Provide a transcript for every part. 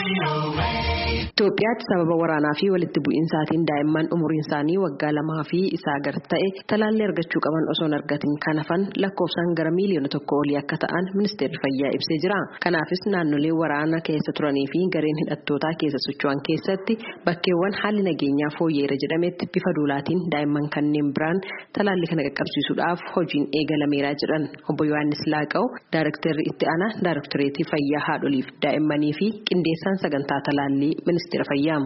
Itoophiyaatti sababa waraanaa fi walitti bu'iinsaatiin daa'imman umuriin isaanii waggaa 2 fi isaa gad ta'e talaallii argachuu qaban osoo hin argatin kan hafan lakkoofsaan gara miiliyoona 1 olii akka ta'an ministeerri fayyaa ibsee jira. Kanaafis naannolee waraana keessa turanii fi gareen hidhattootaa keessa socho'an keessatti bakkeewwan haalli nageenyaa fooyyeera jedhametti bifa duulaatiin daa'imman kanneen biraan talaallii kana qaqqabsiisuudhaaf hojiin eegalameera jedhan obbo Yohaannis Laaqaw Daayirektarri itti aanaa Daayirektoreetii Fayyaa Haadholiif Daa'immanii fi qindeessaan sagantaa talaallii ministeera fayyaa.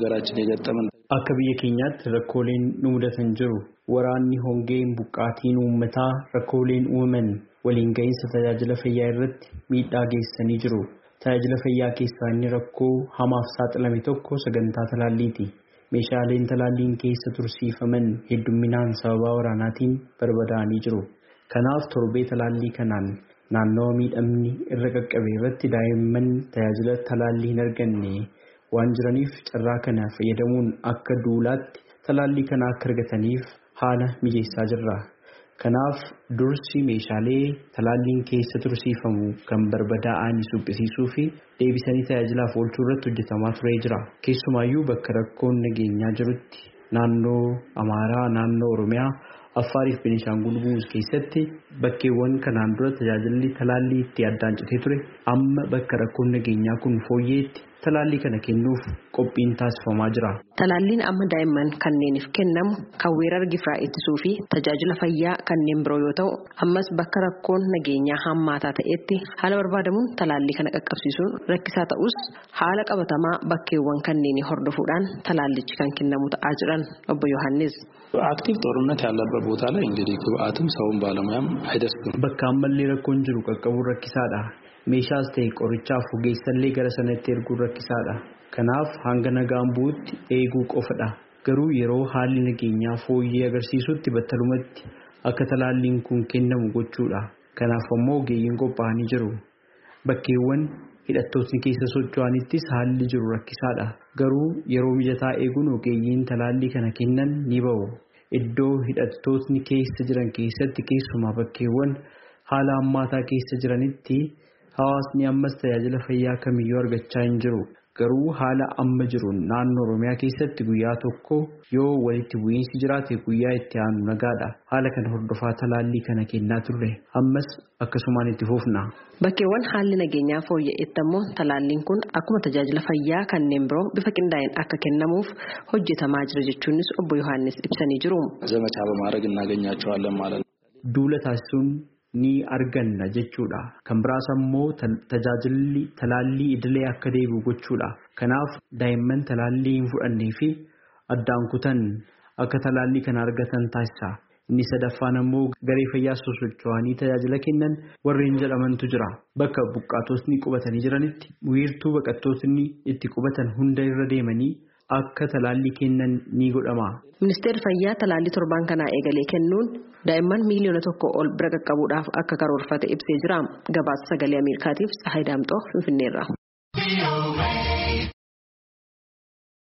Akka biyya keenyaatti rakkooleen nu mudatan jiru. Waraanni, hongeen, buqqaatiin uummataa rakkooleen uumaman waliin gahinsa tajaajila fayyaa irratti miidhaa geessanii jiru. Tajaajila fayyaa keessaa inni rakkoo hamaaf saaxilame tokko sagantaa talaalliiti. Meeshaaleen talaalliin keessa tursiifaman hedduminaan sababa waraanaatiin barbadaa'anii jiru. Kanaaf torbee talaallii kanaan naannawa miidhamni irra qaqqabe irratti daa'imman tajaajila talaallii hin arganne waan jiraniif carraa kana fayyadamuun akka duulaatti talaallii kana akka argataniif haala mijeessaa jirra. Kanaaf dursi meeshaalee talaalliin keessa tursiifamu kan barbadaa'an suphisiisuu fi deebisanii tajaajilaaf oolchuu irratti hojjetamaa turee jira. Keessumaayyuu bakka rakkoon nageenyaa jirutti naannoo Amaaraa, naannoo Oromiyaa, Affaarii fi Beenishaangul Gumuz keessatti bakkeewwan kanaan dura tajaajilli talaallii itti addaan citee ture amma bakka rakkoon nageenyaa kun fooyyeetti talaallii kana kennuuf qophiin taasifamaa jira. Talaalliin amma daa'imman kanneeniif kennamu kan weerara gifiraa ittisuu fi tajaajila fayyaa kanneen biroo yoo ta'u ammas bakka rakkoon nageenyaa hammaataa ta'etti haala barbaadamuun talaallii kana qaqqabsiisuun rakkisaa ta'us haala qabatamaa bakkeewwan kanneenii hordofuudhaan talaallichi kan kennamu ta'aa jiran obbo Yohaannis. አክቲቭ ጦርነት ያለበት ቦታ ላይ እንግዲህ ግብአትም ሰውን ባለሙያም አይደርስም. bakka ammallee rakkoon jiru qaqqabuun rakkisaadha. Meeshaas ta'e qorichaaf ogeessallee gara sanatti erguun rakkisaadha. Kanaaf hanga nagaan bu'utti eeguu qofadha. Garuu yeroo haalli nageenyaa fooyyee agarsiisutti battalumatti akka talaalliin kun kennamu gochuudha. Kanaaf ammoo ogeeyyiin qophaa'anii jiru. Bakkeewwan hidhattootni keessa socho'anittis haalli jiru rakkisaadha. Garuu yeroo mijataa eeguun ogeeyyiin talaallii kana kennan ni ba'u. Iddoo hidhattootni keessa jiran keessatti keessumaa bakkeewwan haala hammaataa keessa jiranitti hawaasni ammas tajaajila fayyaa kamiyyuu argachaa hin jiru. Garuu haala amma jiruun naannoo Oromiyaa keessatti guyyaa tokko yoo walitti bu'iinsi jiraate guyyaa itti aanu nagaadha. Haala kana hordofaa talaallii kana kennaa turre ammas akkasumaan itti fufna. Bakkeewwan haalli nageenyaa fooyya'etti ammoo talaalliin kun akkuma tajaajila fayyaa kanneen biroo bifa qindaa'een akka kennamuuf hojjetamaa jira jechuunis obbo Yohaannis ibsanii jiru. ዘመቻ በማድረግ እናገኛቸዋለን ማለት ነው. Duula taasisuun ni arganna jechuudha. Kan biraas ammoo tajaajilli talaallii idilee akka deebi'u gochuudha. Kanaaf daa'imman talaallii hin fudhannee fi addaan kutan akka talaallii kana argatan taasisa. Inni sadaffaan ammoo garee fayyaa sosocho'anii tajaajila kennan warreen jedhamantu jira. Bakka buqqaatotni qubatanii jiranitti wiirtuu baqattootni itti qubatan hunda irra deemanii akka talaallii kennan ni godhama. Ministeerri fayyaa talaallii torban kanaa eegalee kennuun daa'imman miiliyoona 1 ol bira qaqqabuudhaaf akka karoorfate ibsee jira. Gabaasa sagalee Ameerikaatiif Tsahaay Daamxoo Finfinneerraa.